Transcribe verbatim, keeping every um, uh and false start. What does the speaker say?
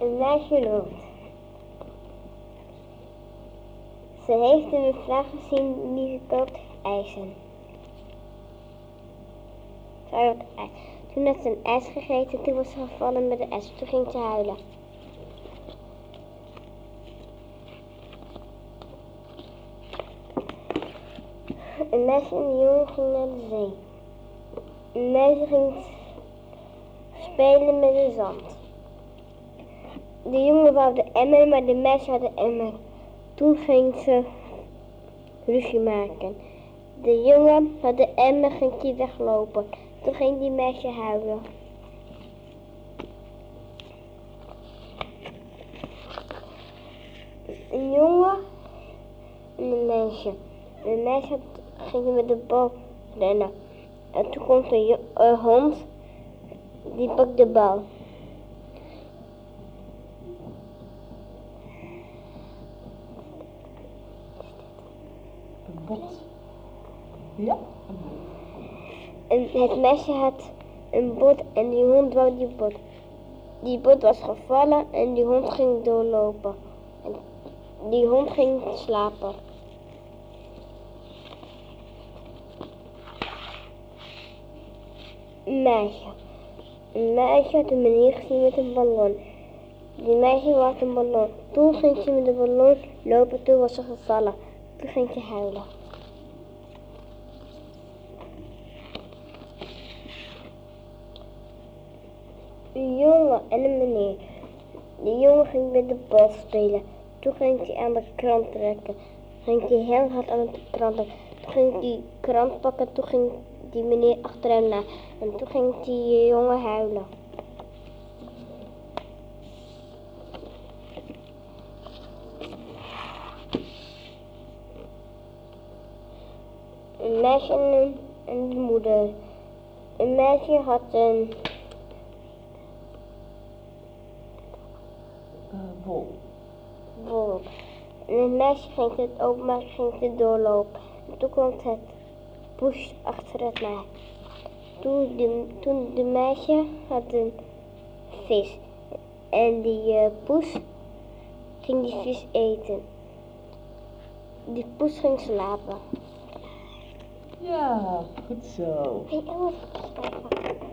Een meisje loopt. Ze heeft een mevrouw gezien die gekookt ijzen. Ze had ijs. Toen had ze een ijs gegeten, toen was ze gevallen met de ijs. Toen ging ze huilen. Een meisje en een jongen gingen naar de zee. Een meisje ging spelen met de zand. De jongen wou de emmer, maar de meisje had de emmer. Toen ging ze ruzie maken. De jongen had de emmer, ging die weglopen. Toen ging die meisje huilen. Een jongen en een meisje. De meisje ging met de bal rennen. En toen komt een, een hond, die pakt de bal. Een bot. Ja? En het meisje had een bot en die hond wou die bot. Die bot was gevallen en die hond ging doorlopen. En die hond ging slapen. Een meisje. Een meisje had een meneer gezien met een ballon. Die meisje had een ballon. Toen ging ze met de ballon lopen, toen was ze gevallen. Toen ging ze huilen. Een jongen en een meneer. De jongen ging met de bal spelen. Toen ging hij aan de krant trekken. Ging hij heel hard aan de krant trekken. Toen ging hij die krant pakken. Toen ging die meneer achter hem na. En toen ging die jongen huilen. Een meisje en een, en de moeder. Een meisje had een Uh, wol. wol. En een meisje ging het openmaken, ging het doorlopen. En toen komt het poes achter het na. Toen de, toen de meisje had een vis. En die uh, poes ging die vis eten. Die poes ging slapen. Ja, goed zo. Hey, Elf,